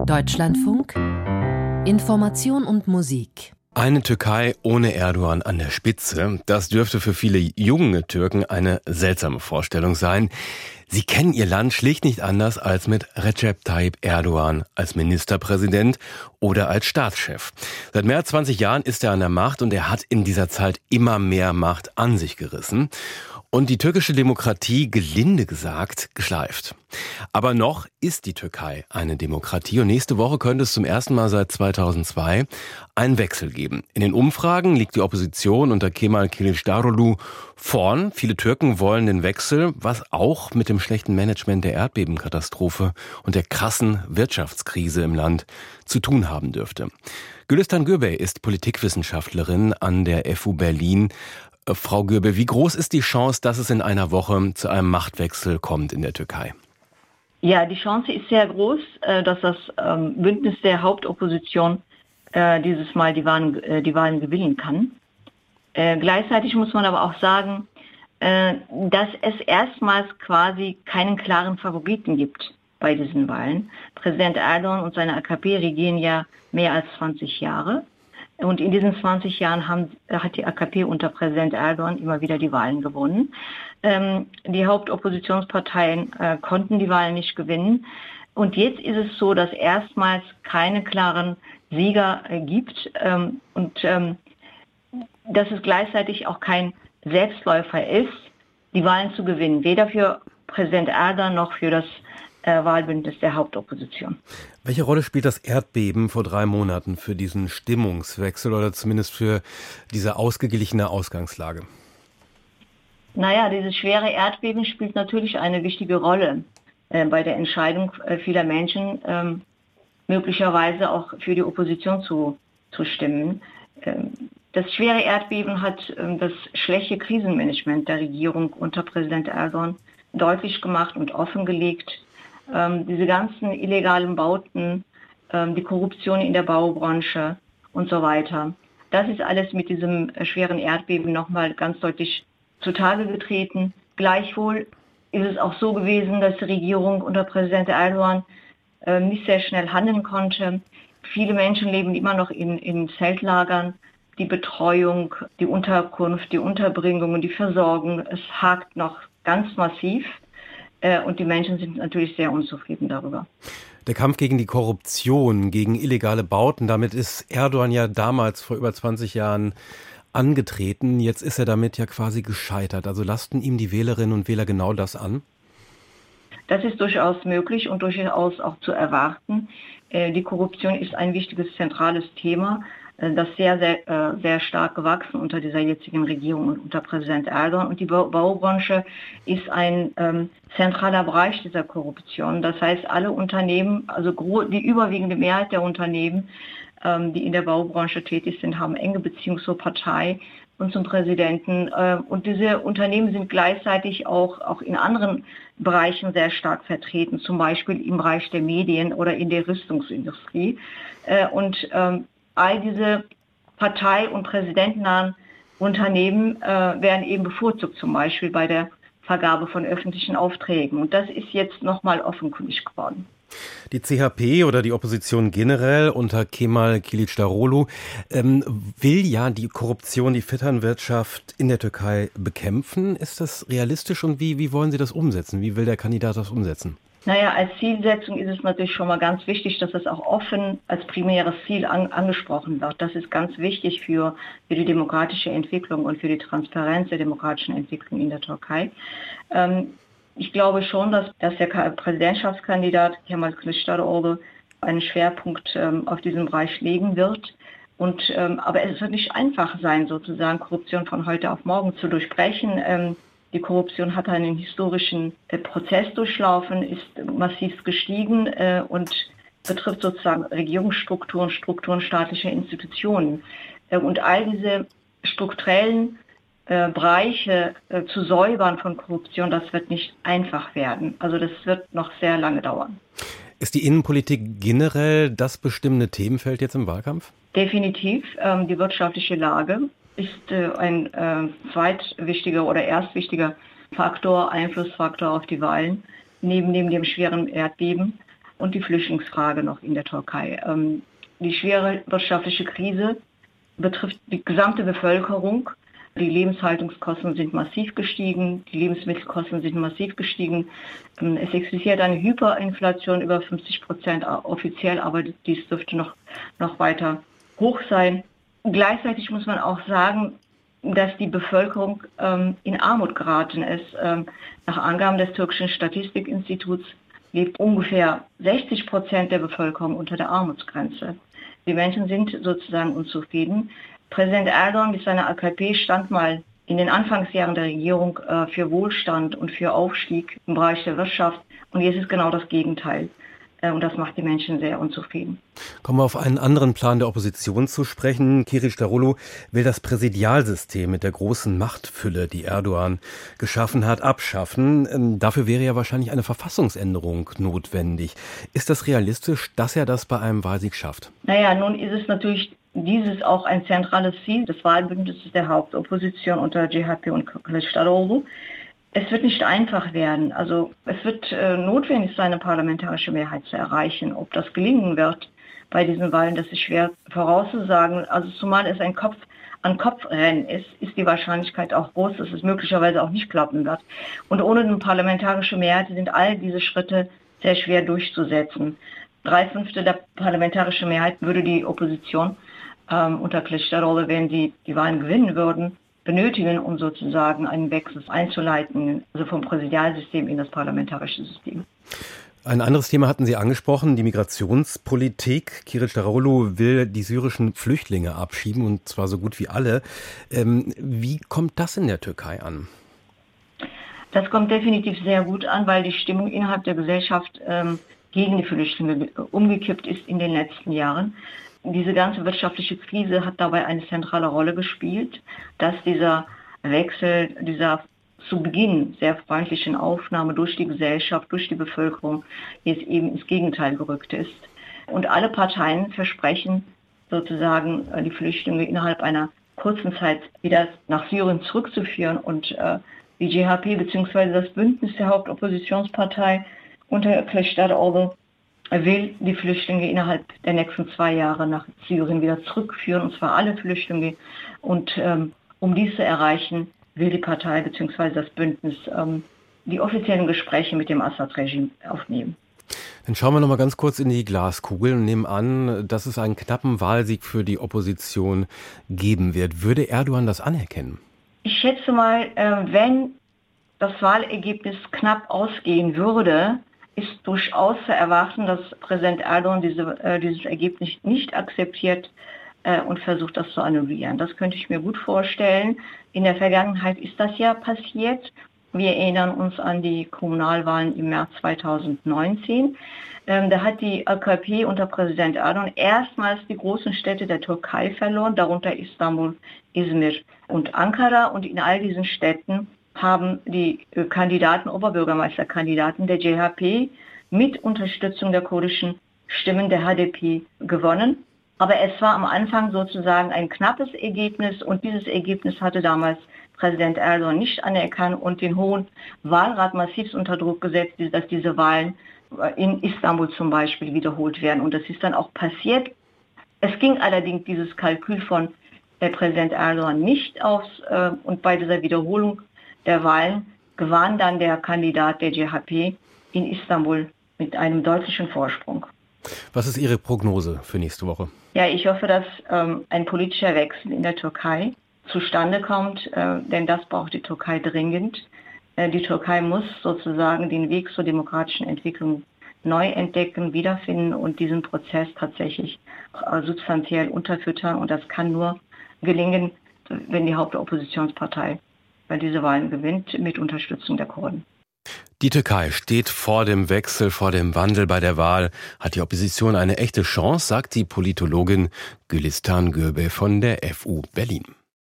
Deutschlandfunk Information und Musik. Eine Türkei ohne Erdogan an der Spitze, das dürfte für viele junge Türken eine seltsame Vorstellung sein. Sie kennen ihr Land schlicht nicht anders als mit Recep Tayyip Erdogan als Ministerpräsident oder als Staatschef. Seit mehr als 20 Jahren ist er an der Macht und er hat in dieser Zeit immer mehr Macht an sich gerissen und die türkische Demokratie, gelinde gesagt, geschleift. Aber noch ist die Türkei eine Demokratie und nächste Woche könnte es zum ersten Mal seit 2002 einen Wechsel geben. In den Umfragen liegt die Opposition unter Kemal Kılıçdaroğlu vorn. Viele Türken wollen den Wechsel, was auch mit dem schlechten Management der Erdbebenkatastrophe und der krassen Wirtschaftskrise im Land zu tun haben dürfte. Gülistan Gürbey ist Politikwissenschaftlerin an der FU Berlin. Frau Gürbey, wie groß ist die Chance, dass es in einer Woche zu einem Machtwechsel kommt in der Türkei? Ja, die Chance ist sehr groß, dass das Bündnis der Hauptopposition dieses Mal die Wahlen gewinnen kann. Gleichzeitig muss man aber auch sagen, dass es erstmals quasi keinen klaren Favoriten gibt bei diesen Wahlen. Präsident Erdogan und seine AKP regieren ja mehr als 20 Jahre. Und in diesen 20 Jahren hat die AKP unter Präsident Erdogan immer wieder die Wahlen gewonnen. Die Hauptoppositionsparteien konnten die Wahlen nicht gewinnen. Und jetzt ist es so, dass erstmals keine klaren Sieger gibt und dass es gleichzeitig auch kein Selbstläufer ist, die Wahlen zu gewinnen. Weder für Präsident Erdogan noch für das Wahlbündnis der Hauptopposition. Welche Rolle spielt das Erdbeben vor 3 Monaten für diesen Stimmungswechsel oder zumindest für diese ausgeglichene Ausgangslage? Naja, dieses schwere Erdbeben spielt natürlich eine wichtige Rolle bei der Entscheidung vieler Menschen, möglicherweise auch für die Opposition zu stimmen. Das schwere Erdbeben hat das schlechte Krisenmanagement der Regierung unter Präsident Erdogan deutlich gemacht und offengelegt. Diese ganzen illegalen Bauten, die Korruption in der Baubranche und so weiter. Das ist alles mit diesem schweren Erdbeben nochmal ganz deutlich zutage getreten. Gleichwohl ist es auch so gewesen, dass die Regierung unter Präsident Erdogan nicht sehr schnell handeln konnte. Viele Menschen leben immer noch in Zeltlagern. Die Betreuung, die Unterkunft, die Unterbringung und die Versorgung, es hakt noch ganz massiv. Und die Menschen sind natürlich sehr unzufrieden darüber. Der Kampf gegen die Korruption, gegen illegale Bauten, damit ist Erdogan ja damals vor über 20 Jahren angetreten. Jetzt ist er damit ja quasi gescheitert. Also lasten ihm die Wählerinnen und Wähler genau das an? Das ist durchaus möglich und durchaus auch zu erwarten. Die Korruption ist ein wichtiges, zentrales Thema, das sehr stark gewachsen unter dieser jetzigen Regierung und unter Präsident Erdogan. Und die Baubranche ist ein zentraler Bereich dieser Korruption. Das heißt, alle Unternehmen, also die überwiegende Mehrheit der Unternehmen, die in der Baubranche tätig sind, haben enge Beziehungen zur Partei und zum Präsidenten. Und diese Unternehmen sind gleichzeitig auch in anderen Bereichen sehr stark vertreten, zum Beispiel im Bereich der Medien oder in der Rüstungsindustrie. All diese partei- und präsidentennahen Unternehmen werden eben bevorzugt, zum Beispiel bei der Vergabe von öffentlichen Aufträgen. Und das ist jetzt nochmal offenkundig geworden. Die CHP oder die Opposition generell unter Kemal Kılıçdaroğlu will ja die Korruption, die Vetternwirtschaft in der Türkei bekämpfen. Ist das realistisch und wie wollen Sie das umsetzen? Wie will der Kandidat das umsetzen? Naja, als Zielsetzung ist es natürlich schon mal ganz wichtig, dass das auch offen als primäres Ziel angesprochen wird. Das ist ganz wichtig für die demokratische Entwicklung und für die Transparenz der demokratischen Entwicklung in der Türkei. Ich glaube schon, dass der Präsidentschaftskandidat Kemal Kılıçdaroğlu einen Schwerpunkt auf diesem Bereich legen wird. Aber es wird nicht einfach sein, sozusagen Korruption von heute auf morgen zu durchbrechen. Die Korruption hat einen historischen Prozess durchlaufen, ist massiv gestiegen und betrifft sozusagen Regierungsstrukturen, Strukturen staatlicher Institutionen. Und all diese strukturellen Bereiche zu säubern von Korruption, das wird nicht einfach werden. Also das wird noch sehr lange dauern. Ist die Innenpolitik generell das bestimmende Themenfeld jetzt im Wahlkampf? Definitiv. Die wirtschaftliche Lage ist ein zweitwichtiger oder erstwichtiger Faktor, Einflussfaktor auf die Wahlen, neben dem schweren Erdbeben. und die Flüchtlingsfrage noch in der Türkei. Die schwere wirtschaftliche Krise betrifft die gesamte Bevölkerung. Die Lebenshaltungskosten sind massiv gestiegen, die Lebensmittelkosten sind massiv gestiegen. Es existiert eine Hyperinflation über 50% offiziell, aber dies dürfte noch weiter hoch sein. Gleichzeitig muss man auch sagen, dass die Bevölkerung in Armut geraten ist. Nach Angaben des türkischen Statistikinstituts lebt ungefähr 60% der Bevölkerung unter der Armutsgrenze. Die Menschen sind sozusagen unzufrieden. Präsident Erdogan mit seiner AKP stand mal in den Anfangsjahren der Regierung für Wohlstand und für Aufstieg im Bereich der Wirtschaft. Und jetzt ist genau das Gegenteil. Und das macht die Menschen sehr unzufrieden. Kommen wir auf einen anderen Plan der Opposition zu sprechen. Kılıçdaroğlu will das Präsidialsystem mit der großen Machtfülle, die Erdogan geschaffen hat, abschaffen. Dafür wäre ja wahrscheinlich eine Verfassungsänderung notwendig. Ist das realistisch, dass er das bei einem Wahlsieg schafft? Naja, nun ist es natürlich dieses auch ein zentrales Ziel des Wahlbündnisses der Hauptopposition unter CHP und Kılıçdaroğlu. Es wird nicht einfach werden. Also es wird notwendig sein, eine parlamentarische Mehrheit zu erreichen. Ob das gelingen wird bei diesen Wahlen, das ist schwer vorauszusagen. Also zumal es ein Kopf-an-Kopf-Rennen ist die Wahrscheinlichkeit auch groß, dass es möglicherweise auch nicht klappen wird. Und ohne eine parlamentarische Mehrheit sind all diese Schritte sehr schwer durchzusetzen. 3/5 der parlamentarischen Mehrheit würde die Opposition unter Kılıçdaroğlu, wenn sie die Wahlen gewinnen würden, benötigen, um sozusagen einen Wechsel einzuleiten, also vom Präsidialsystem in das parlamentarische System. Ein anderes Thema hatten Sie angesprochen, die Migrationspolitik. Kılıçdaroğlu will die syrischen Flüchtlinge abschieben, und zwar so gut wie alle. Wie kommt das in der Türkei an? Das kommt definitiv sehr gut an, weil die Stimmung innerhalb der Gesellschaft gegen die Flüchtlinge umgekippt ist in den letzten Jahren. Diese ganze wirtschaftliche Krise hat dabei eine zentrale Rolle gespielt, dass dieser Wechsel, dieser zu Beginn sehr freundlichen Aufnahme durch die Gesellschaft, durch die Bevölkerung jetzt eben ins Gegenteil gerückt ist. Und alle Parteien versprechen sozusagen, die Flüchtlinge innerhalb einer kurzen Zeit wieder nach Syrien zurückzuführen. Und die CHP bzw. das Bündnis der Hauptoppositionspartei unter Kılıçdaroğlu will die Flüchtlinge innerhalb der nächsten 2 Jahre nach Syrien wieder zurückführen, und zwar alle Flüchtlinge. Und um dies zu erreichen, will die Partei bzw. das Bündnis die offiziellen Gespräche mit dem Assad-Regime aufnehmen. Dann schauen wir noch mal ganz kurz in die Glaskugel und nehmen an, dass es einen knappen Wahlsieg für die Opposition geben wird. Würde Erdogan das anerkennen? Ich schätze mal, wenn das Wahlergebnis knapp ausgehen würde, ist durchaus zu erwarten, dass Präsident Erdogan dieses Ergebnis nicht akzeptiert und versucht, das zu annullieren. Das könnte ich mir gut vorstellen. In der Vergangenheit ist das ja passiert. Wir erinnern uns an die Kommunalwahlen im März 2019. Da hat die AKP unter Präsident Erdogan erstmals die großen Städte der Türkei verloren, darunter Istanbul, Izmir und Ankara. Und in all diesen Städten haben die Oberbürgermeisterkandidaten der CHP mit Unterstützung der kurdischen Stimmen der HDP gewonnen. Aber es war am Anfang sozusagen ein knappes Ergebnis, und dieses Ergebnis hatte damals Präsident Erdogan nicht anerkannt und den Hohen Wahlrat massiv unter Druck gesetzt, dass diese Wahlen in Istanbul zum Beispiel wiederholt werden. Und das ist dann auch passiert. Es ging allerdings dieses Kalkül von Präsident Erdogan nicht aus, und bei dieser Wiederholung der Wahlen gewann dann der Kandidat der CHP in Istanbul mit einem deutlichen Vorsprung. Was ist Ihre Prognose für nächste Woche? Ja, ich hoffe, dass ein politischer Wechsel in der Türkei zustande kommt, denn das braucht die Türkei dringend. Die Türkei muss sozusagen den Weg zur demokratischen Entwicklung neu entdecken, wiederfinden und diesen Prozess tatsächlich substanziell unterfüttern. Und das kann nur gelingen, wenn die Hauptoppositionspartei bei diese Wahlen gewinnt, mit Unterstützung der Kurden. Die Türkei steht vor dem Wechsel, vor dem Wandel bei der Wahl. Hat die Opposition eine echte Chance, sagt die Politologin Gülistan Gürbe von der FU Berlin.